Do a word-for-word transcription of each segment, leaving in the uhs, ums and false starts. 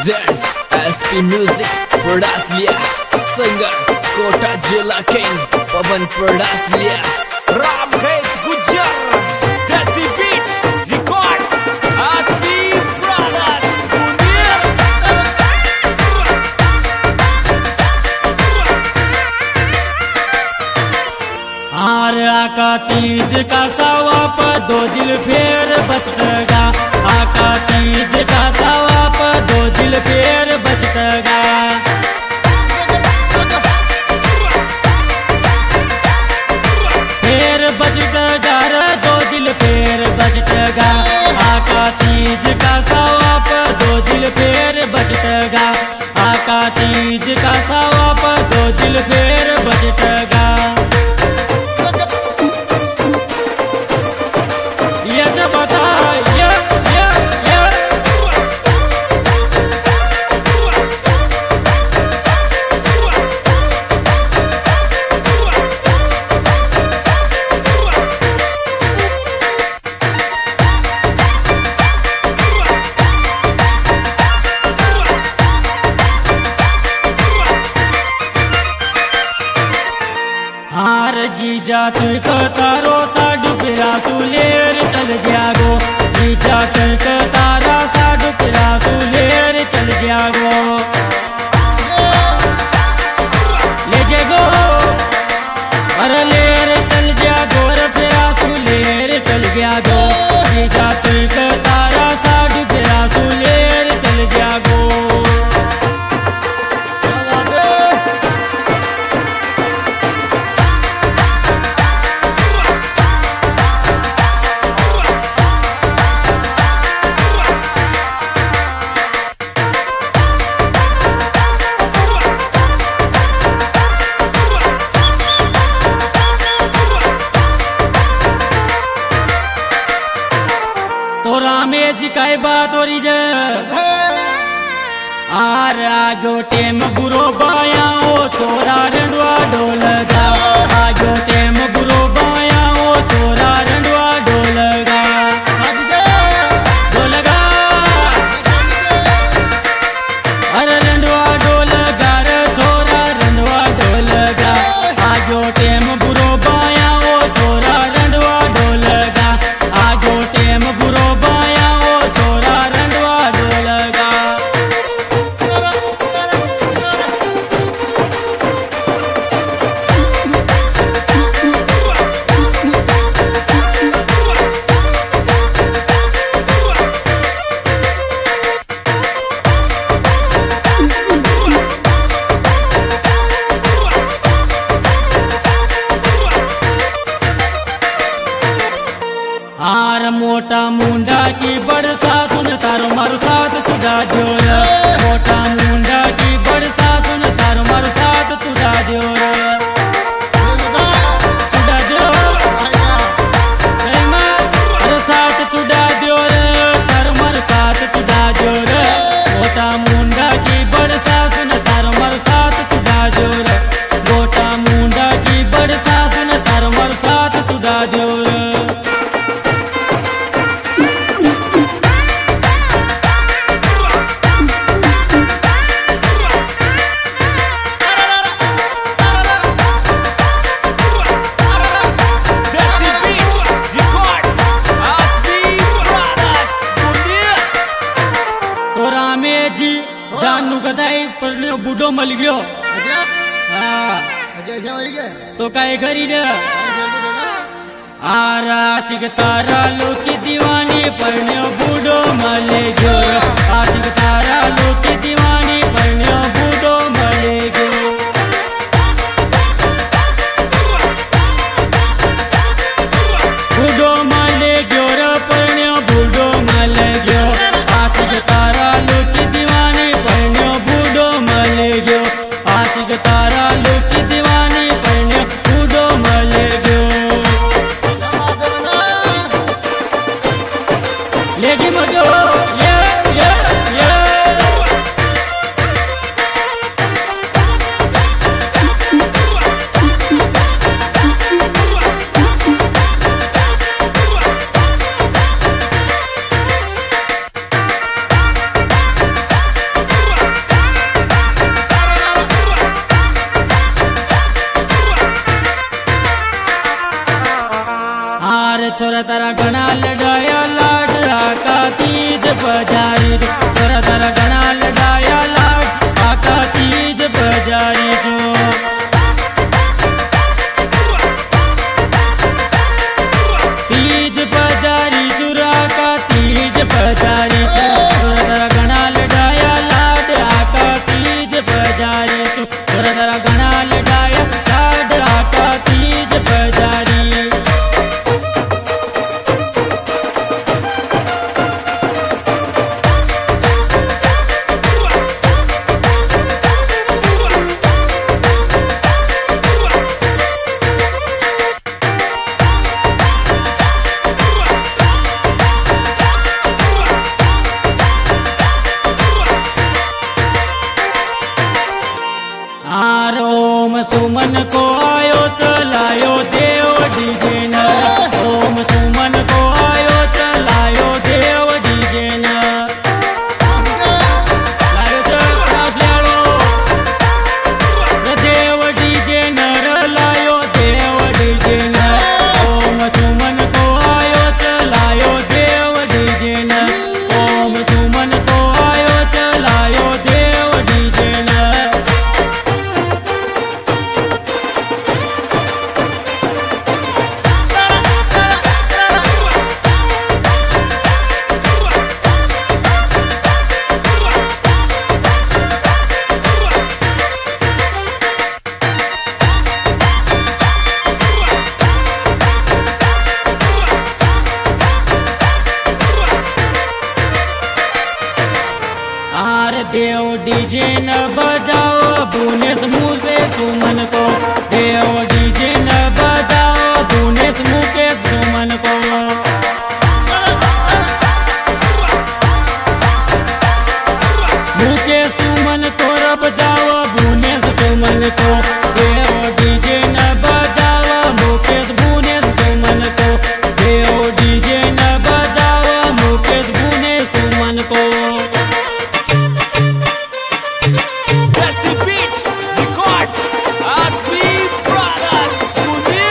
presents S P Music Pradaslia, singer Kota Jila King Pavan Pradaslia, Ramhet Gujar, Desi Beat Records, S P Pradas Munir. आर आका तीज का सवाप दो दिल फेर बचतगा, आका तीज का सवाप दो दिल फेर बचतगा। फेर बचतगा रे दो दिल फेर बचतगा, आका तीज का सवाप दो दिल फेर बचतगा, आका तीज का सवाप दो दिल फेर बचतगा। हार जीजा तुक तारो साडू पिरा सुलेर चल जागो, जीजा तुक तारा साडू पिरा सुलेर चल जागो, ले जागो अरे लेर चल जागो रे पिरा सुलेर चल जागो, जीजा तुक तारा साडू पिरा सुलेर चल जागो। तोरा में जिकाई बात हो रही जे आर आगो टेम बुरो बाया ओ छोरा रंडवा ढोल गा, आगो टेम बुरो बाया ओ छोरा रंडवा ढोल गा, ढोल गा अरे रंडवा ढोल गा रे छोरा रंडवा ढोल गा, आगो टेम बुरो बाया ओ छोरा रंडवा ढोल गा, आगो टेम बुरो बाया ओ छोरा रंडवा ढोल गा। आर मोटा मुंडा की बड़सा सुन तारो मारो साथ तुझा जोर, मोटा मुंडा की बड़सा सुन तारो मारो साथ तुझा जोर, तुझा जोर अरे साथ तुझा जोर तारो मारो साथ तुझा जोर, मोटा मुंडा की बड़सा सुन तारो मारो साथ तुझा जोर, मोटा मुंडा की बड़सा सुन तारो मारो साथ तुझा जोर। जानू कदाई पर बूढ़ो मल गयो तो काय करी रे आरा आशिक तारा लो की दीवानी पर बूढ़ो मल गयो, आशिक तारा लो की दीवानी पर बूढ़ो मल गयो। बूढ़ो मल गयो रे पर बूढ़ो मल गयो, आशिक तारा लो की दीवानी बूढ़ो मल गयो, आशिक तारा लो की दीवानी पर बूढ़ो मल गयो। लेगी मजो ये ये ये तारा घना लड़ाया लाड आका तीज बजारी जो तोरा तारा घना लड़ाया लाड आका तीज बजारी जो तीज बजारी जुरा का तीज बजारी जो तोरा तारा घना लड़ाया लाड आका तीज बजारी जो तोरा तारा घना लड़ाया लाड आका तीज बजारी आर ओम सुमन को आयो चलायो देव डीजे न ओम सुमन को आयो चलायो देव डीजे न लायो चक्रास लायो देव डीजे न लायो देव डीजे न ओम सुमन को आयो चलायो देव डीजे न ओम सुमन को आयो चलायो देव डीजे न आर देव डीजे न बजाओ बुनेश मुकेश सुमन को देव डीजे न बजाओ बुनेश मुकेश सुमन को मुकेश सुमन को बजाओ बुनेश सुमन को देव डीजे न बजाओ मुकेश बुनेश सुमन को देव डीजे न बजाओ मुकेश बुनेश सुमन को Desi Beat Records, Aspi Brothers Studio.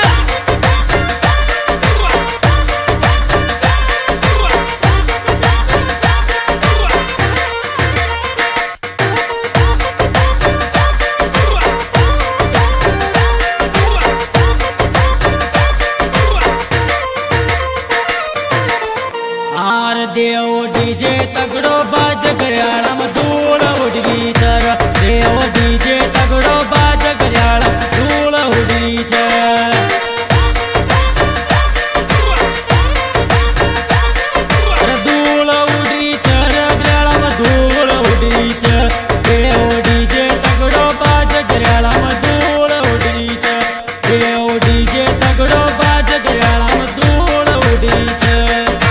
R Dev DJ तगड़ो बाज गयाळम धूळ उडली तर देव डीजे तगड़ो बाज गयाळम धूळ उडली तर धूळ उडली तर गयाळम धूळ उडली तर देव डीजे तगड़ो बाज गयाळम धूळ उडली तर देव डीजे तगड़ो बाज गयाळम धूळ उडली तर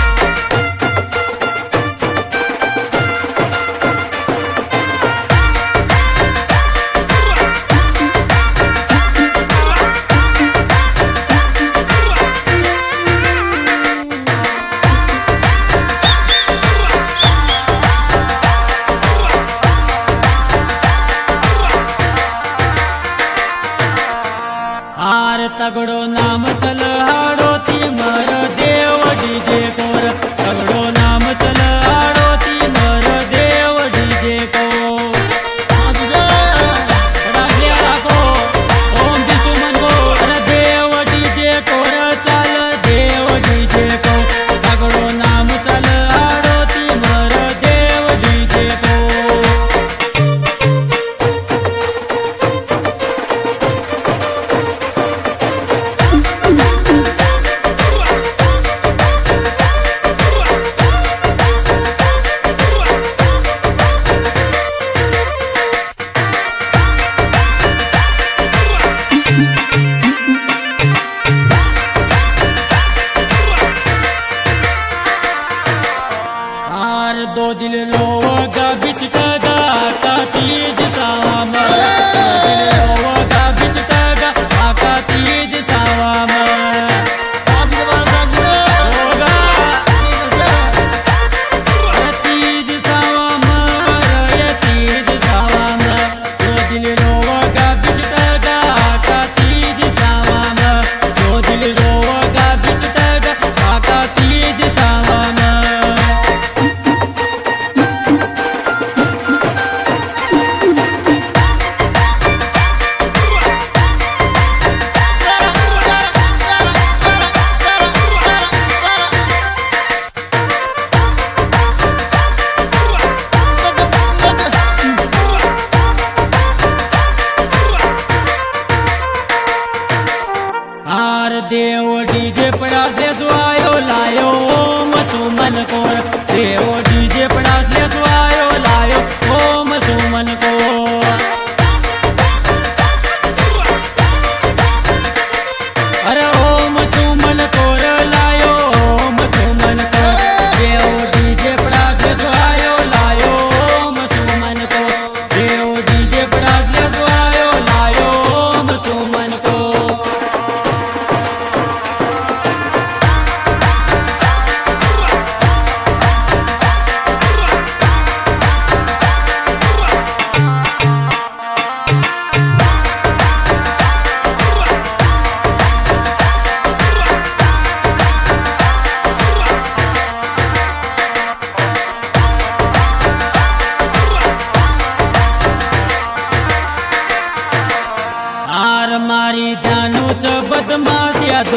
आर तगड़ो नाम चल हाड़ो ती मर देव डीजे कोर तगड़ो नाम चल हाड़ो ती मर देव डीजे को राखिया को ओम जी सुमन को अरे देव डीजे कोर चल देव डीजे को तगड़ो नाम चल हाड़ो ती मर देव डीजे को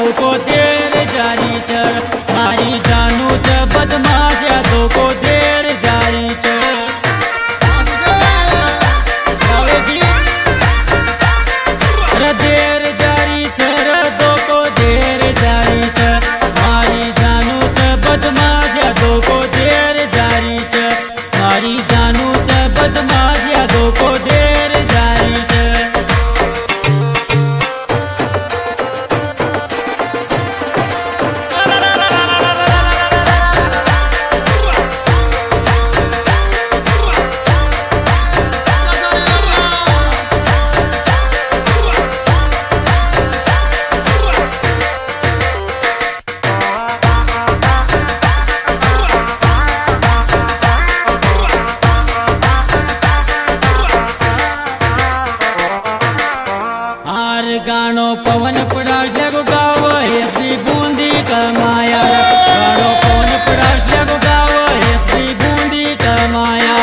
यादव को देर जारी छ मारी जानू छ बदमाश यादव को देर जारी छ देर जारी छ दो को देर जारी छ मारी जानू छ बदमाश यादव को देर जारी छ मारी जानू छ बदमाश यादव को देर जारी छ गानो पवन पराश लगो गावो हेसी बूंदी कमाया गानो पवन पराश लगो गावो हेसी बूंदी कमाया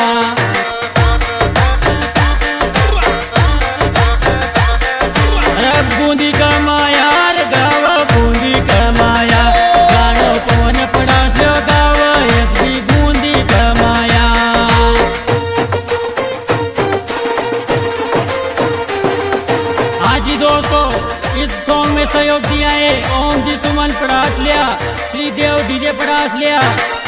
अरे बूंदी कमाया रे गावो बूंदी कमाया गानो पवन पराश लगो गावो हेसी बूंदी कमाया। हाजी दोस्तों इस सॉन्ग में सहयोग दिया है ओम जी सुमन परास लिया, श्रीदेव डीजे परास लिया।